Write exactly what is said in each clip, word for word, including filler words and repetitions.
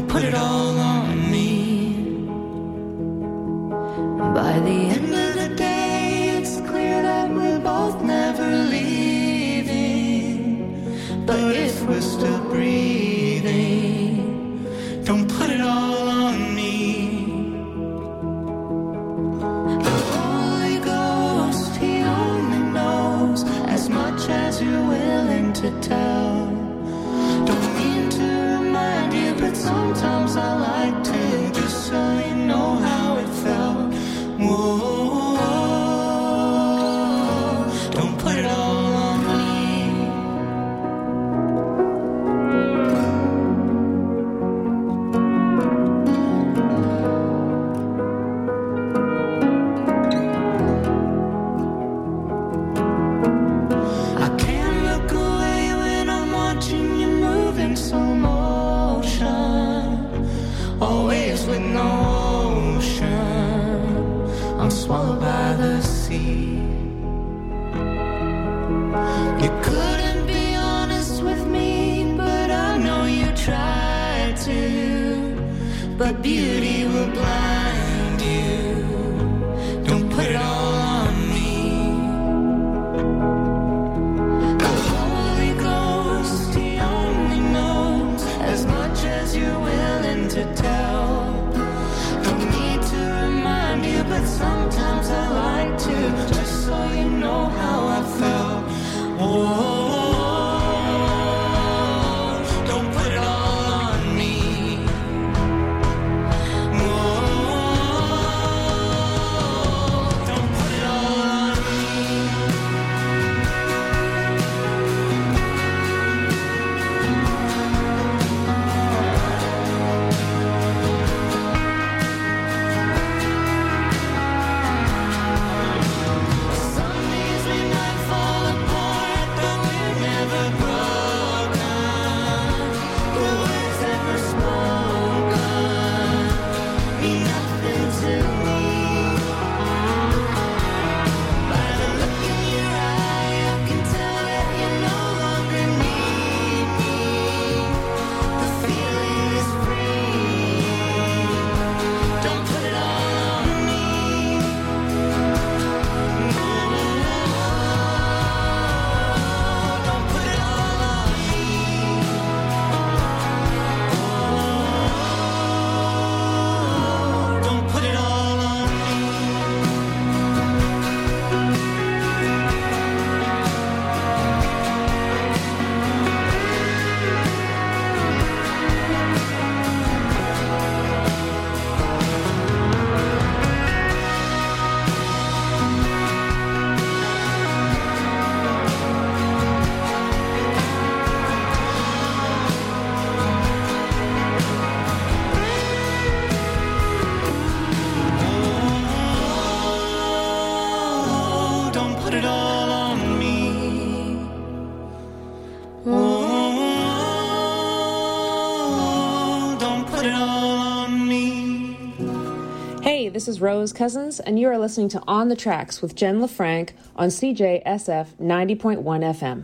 put it all on me. By the end of the day, it's clear that we're both never leaving. But if we're still breathing, don't put it all on me. The Holy Ghost, He only knows as much as you're willing to tell. Don't mean to remind you, but sometimes I like to, just so you know how it felt. Whoa, don't put it all on me. I can't look away when I'm watching you move in slow motion, always with no I'm swallowed by the sea. You couldn't be honest with me, but I know you tried to. But beauty will blind you. Don't put it all on me. The Holy Ghost, He only knows as much as you're willing to tell. But sometimes I like to, just so you know how I felt. Whoa, don't put it all on me. Whoa, don't put it all on This is Rose Cousins, and you are listening to On the Tracks with Jen LaFranc on C J S F ninety point one F M.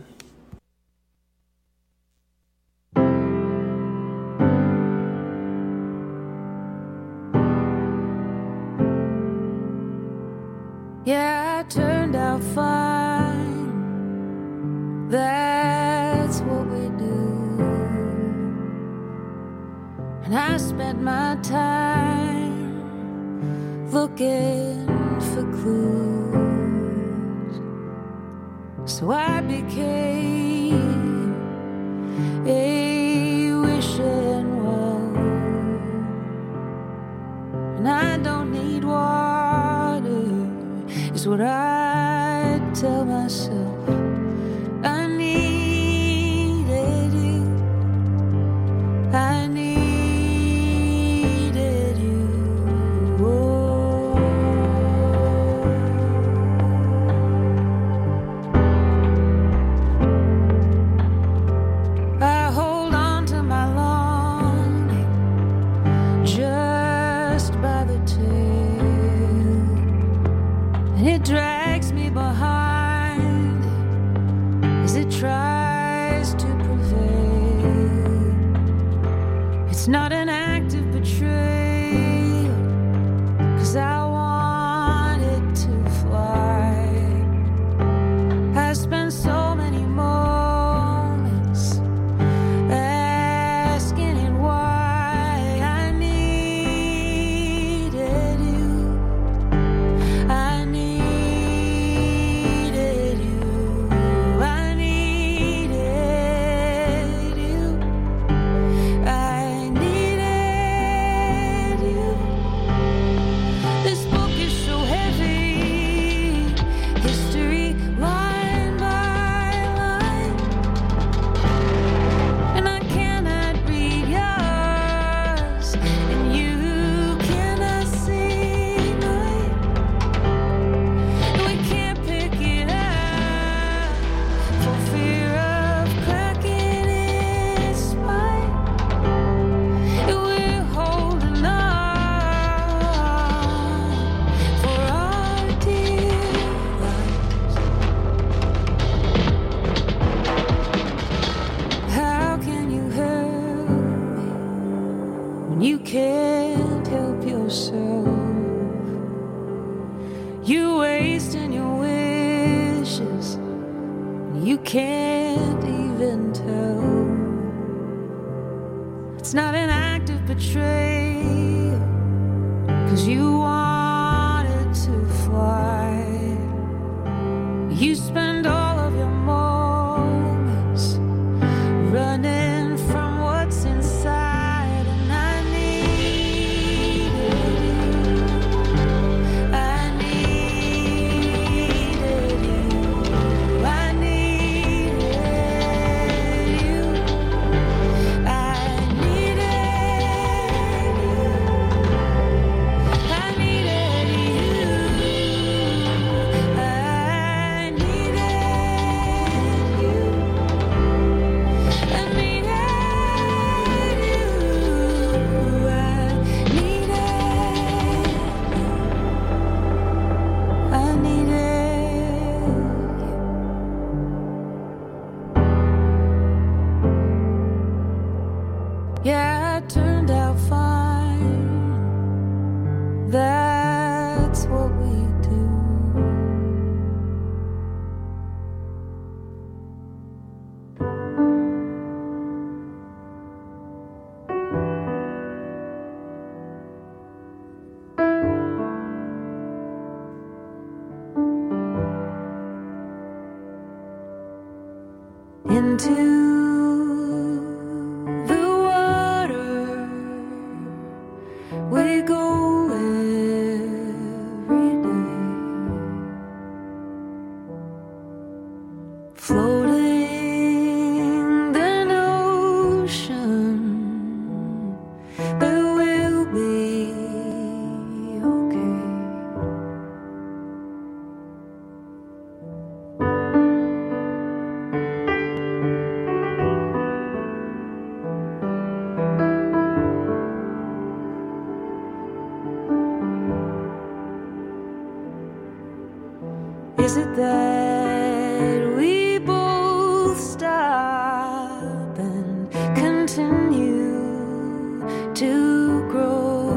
Yeah, I turned out fine. That's what we do. And I spent my time looking for clues, so I became a wishing well, and I don't need water, is what I tell myself. I needed you, I needed it drags me behind as it tries to prevail. It's not an act of betrayal, 'cause I wanted to fly. I spent so many moments asking it why I needed you. I needed you. I needed you. I needed you. This book is so heavy, history line by line, and I cannot read yours, and you cannot see mine. We can't pick it up for fear of cracking its spine. We're holding on for our dear lives. How can you help me when you can't help yourself? You wasting your wishes, and you can't even tell. It's not an act of betrayal, 'cause you wanted to fly. You spend all of your moments running from what's inside, and I needed you. I needed you. I needed you. I needed you. I needed you. I needed you. I needed you. I needed. I needed you. Yeah, it turned out fine. That's what we do. Into the water we go every day, floating the notion that we'll be okay. Is it that we both stop and continue to grow?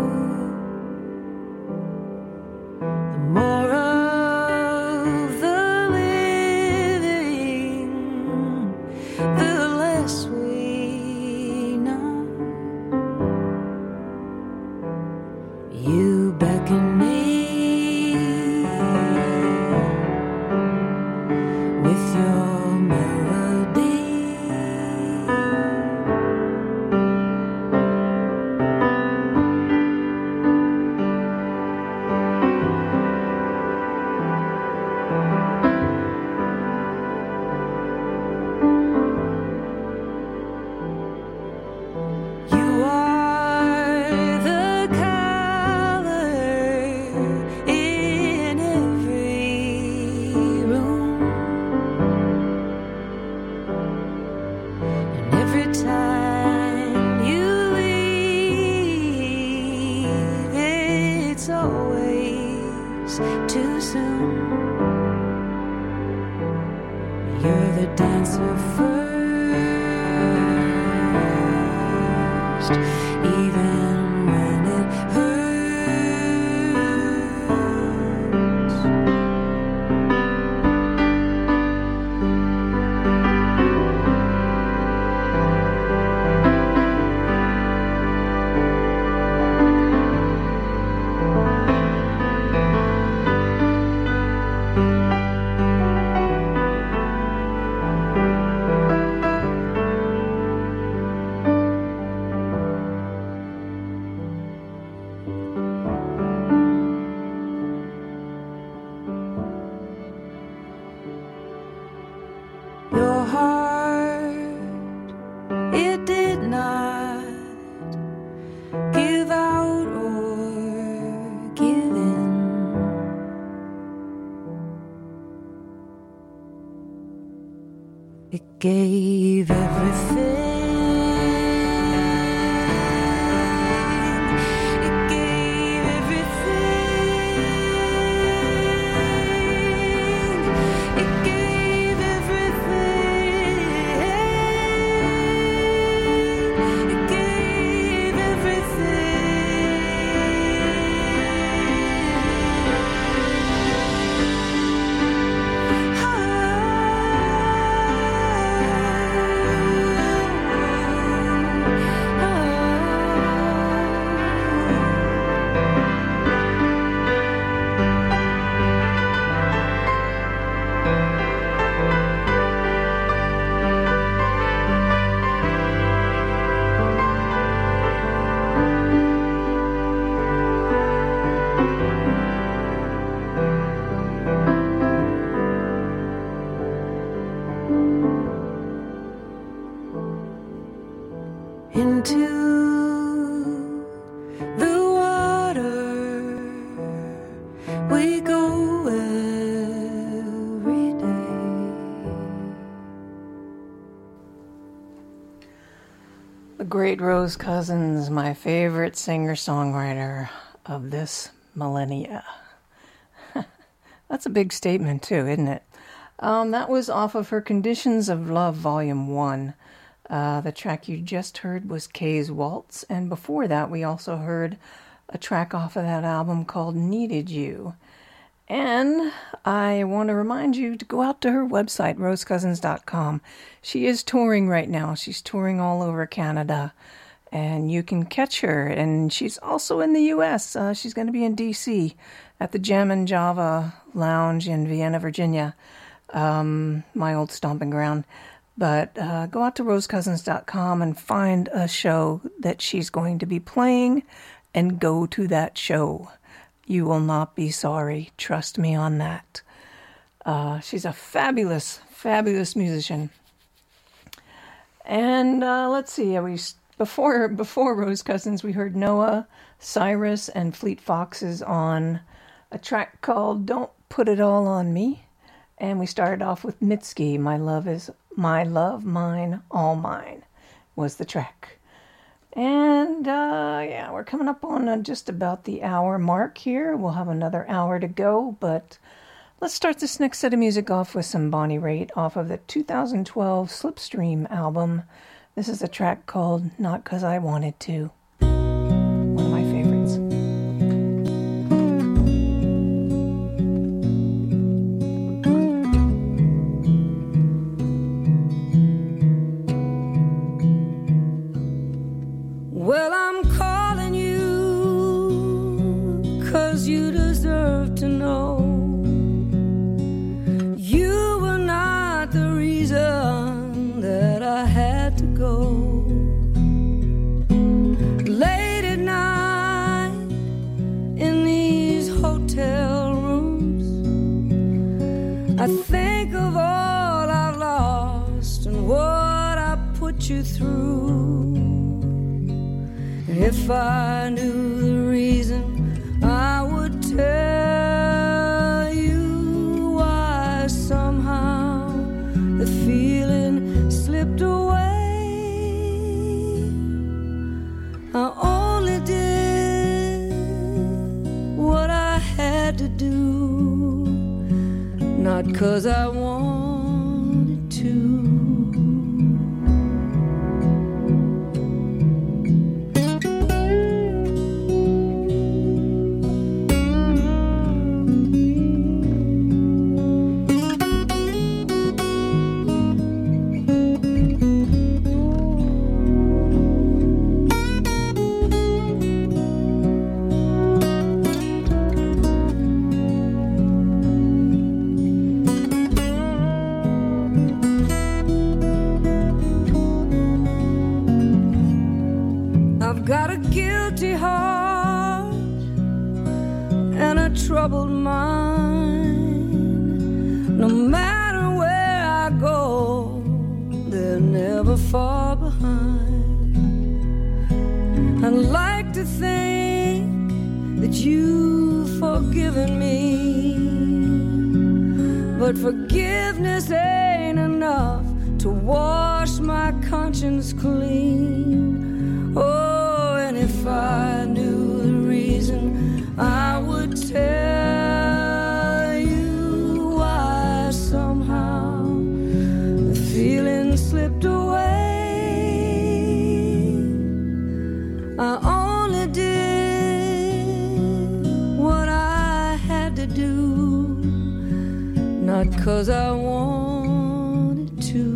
The more of the living, the less we know. You beckon me with your melody. You are the color in every room, and every time you leave, it's always too soon. You're the dancer first, either gave everything. Great Rose Cousins, my favorite singer-songwriter of this millennia. That's a big statement too, isn't it? Um, that was off of her Conditions of Love Volume one. Uh, the track you just heard was Kay's Waltz, and before that we also heard a track off of that album called Needed You. And I want to remind you to go out to her website, rose cousins dot com. She is touring right now. She's touring all over Canada, and you can catch her. And she's also in the U S. Uh, she's going to be in D C at the Jam and Java Lounge in Vienna, Virginia, um, my old stomping ground. But uh, go out to rose cousins dot com and find a show that she's going to be playing and go to that show. You will not be sorry. Trust me on that. Uh, she's a fabulous, fabulous musician. And uh, let's see. We before before Rose Cousins, we heard Noah, Cyrus, and Fleet Foxes on a track called "Don't Put It All on Me," and we started off with Mitski. "My Love Is My Love, Mine, All Mine" was the track. And, uh, yeah, we're coming up on uh, just about the hour mark here. We'll have another hour to go, but let's start this next set of music off with some Bonnie Raitt off of the two thousand twelve Slipstream album. This is a track called Not 'Cause I Wanted To. One of my favorites. Well, I'm calling you 'cause you deserve to know you were not the reason that I had to go. Late at night in these hotel rooms, I think of all I've lost and what I put you through. If I knew the reason, I would tell you why somehow the feeling slipped away. I only did what I had to do, not 'cause I wanted to. Got a guilty heart and a troubled mind. No matter where I go, they're never far behind. I'd like to think that you've forgiven me, but forgiveness ain't enough to wash my conscience clean. Oh, and if I knew the reason, I would tell you why somehow the feeling slipped away. I only did what I had to do, not 'cause I wanted to.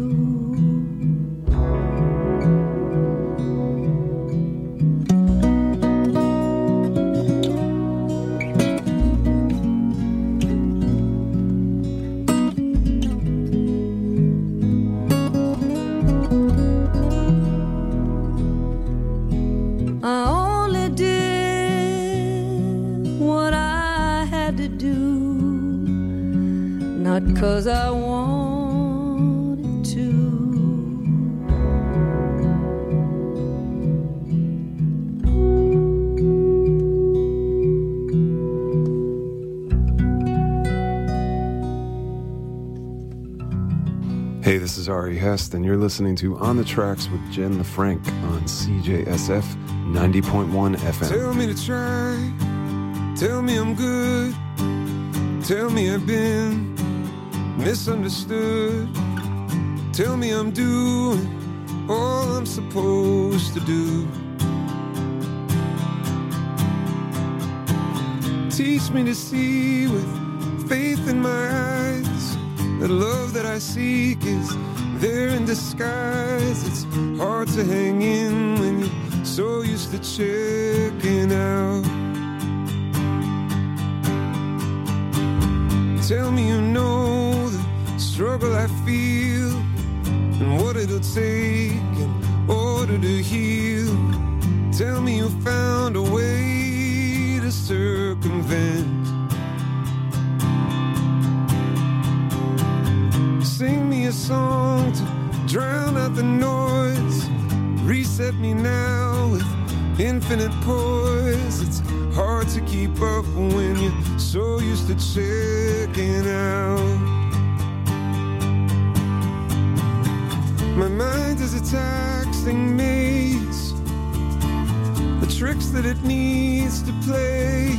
Not 'cause I wanted to. Hey, this is Ari Hest, and you're listening to On the Tracks with Jen LaFranc on C J S F ninety point one F M. Tell me to try, tell me I'm good, tell me I've been misunderstood. Tell me I'm doing all I'm supposed to do. Teach me to see with faith in my eyes that love that I seek is there in disguise. It's hard to hang in when you're so used to checking out. Tell me you know struggle I feel and what it'll take in order to heal. Tell me you found a way to circumvent. Sing me a song to drown out the noise. Reset me now with infinite poise. It's hard to keep up when you're so used to checking out. My mind is a taxing maze, the tricks that it needs to play.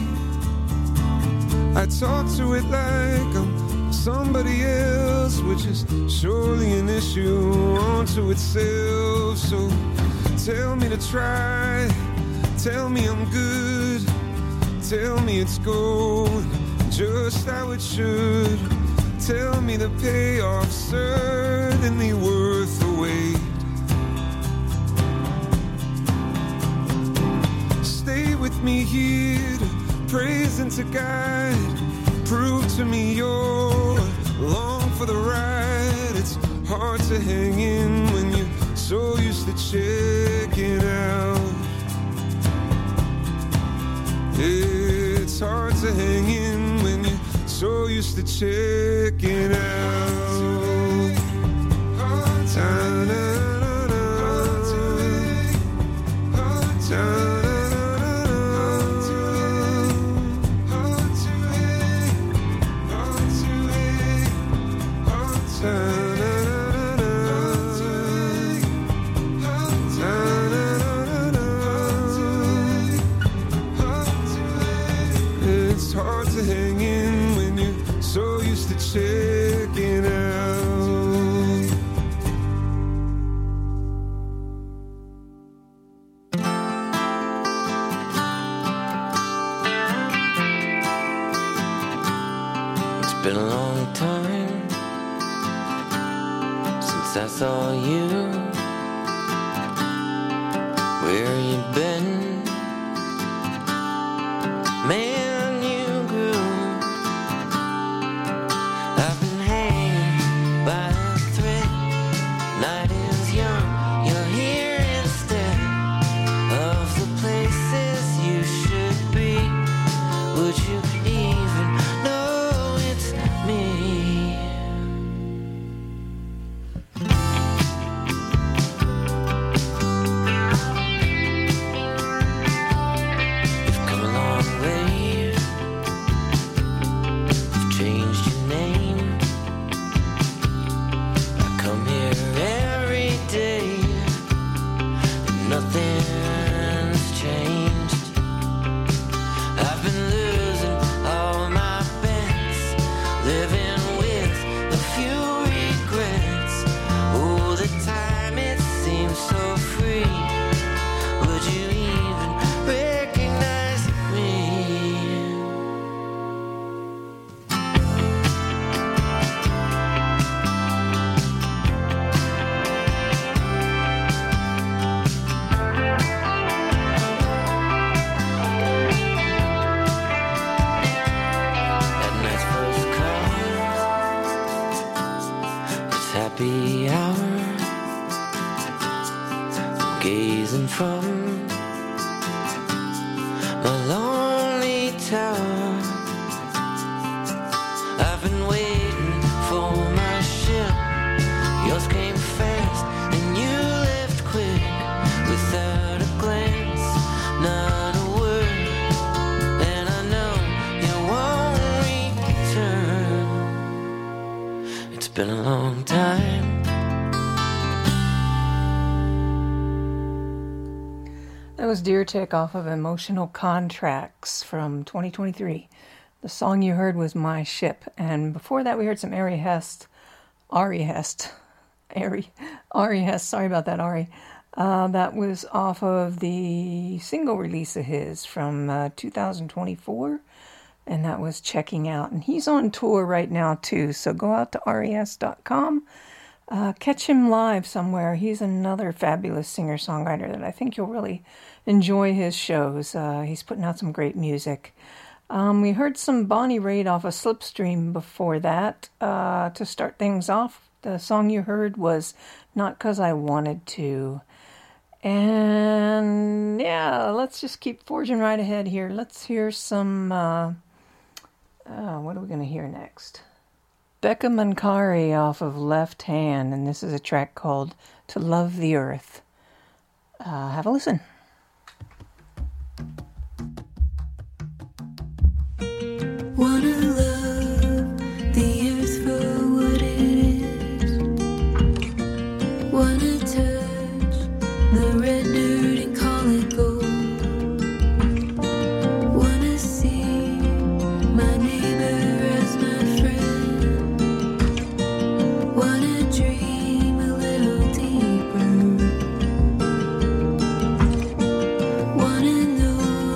I talk to it like I'm somebody else, which is surely an issue unto itself. So tell me to try, tell me I'm good, tell me it's going just how it should. Tell me the payoff's certainly worth the wait. Stay with me here to praise and to guide. Prove to me you're along for the ride. It's hard to hang in when you're so used to checking out. It's hard to hang in when you're so used to checking out. It's hard to hang in when you're so used to checking out. It's been a long time since I saw you. Where you been? Man, a lonely tower. I've been waiting for my ship. Yours came fast and you left quick, without a glance, not a word. And I know you won't return. It's been a long time. That was Deer Tick off of Emotional Contracts from twenty twenty-three. The song you heard was My Ship. And before that, we heard some Ari Hest. Ari Hest. Ari. Ari Hest. Sorry about that, Ari. Uh, that was off of the single release of his from uh, two thousand twenty-four. And that was Checking Out. And he's on tour right now, too. So go out to res dot com. Uh, catch him live somewhere. He's another fabulous singer-songwriter that I think you'll really enjoy his shows. Uh, he's putting out some great music. Um, we heard some Bonnie Raitt off of Slipstream before that. Uh, to start things off, the song you heard was Not 'Cause I Wanted To. And yeah, let's just keep forging right ahead here. Let's hear some... Uh, uh, what are we going to hear next? Becca Mancari off of Left Hand, and this is a track called To Love the Earth. Uh, have a listen. Wanna love the earth for what it is. Wanna touch the red dirt and call it gold. Wanna see my neighbor as my friend. Wanna dream a little deeper. Wanna know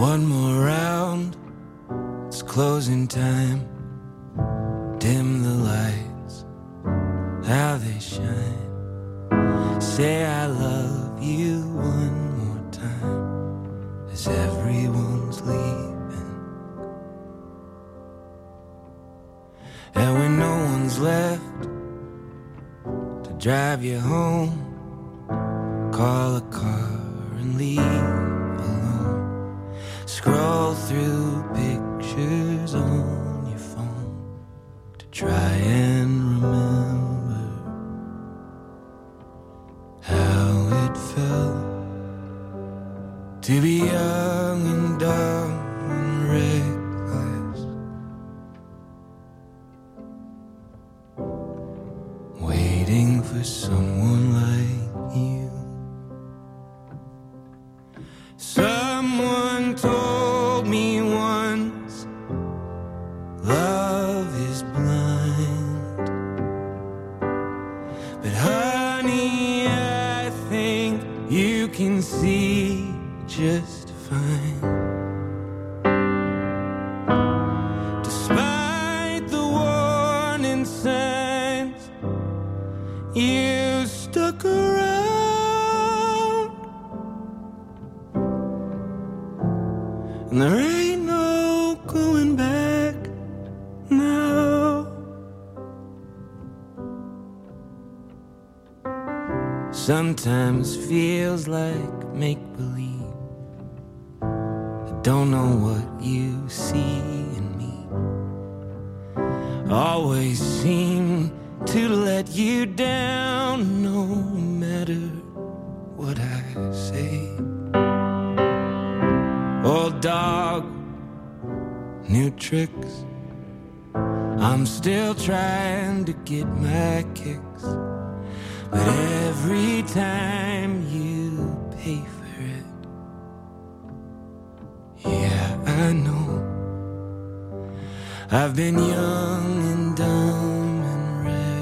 One more round, it's closing time. Dim the lights, how they shine. Say I love you one more time as everyone's leaving. And when no one's left to drive you home, call a car and leave alone. Scroll through pictures on your phone to try and remember how it felt to be young and dumb and reckless, waiting for someone like you. Someone told me once, love is blind. But honey, I think you can see just fine. Despite the warning signs, you stuck around. And there ain't no going back now. Sometimes feels like make-believe. I don't know what you see in me. Always seem to let you down, no matter what I say. Old dog, new tricks. I'm still trying to get my kicks, but every time you pay for it, yeah, I know I've been young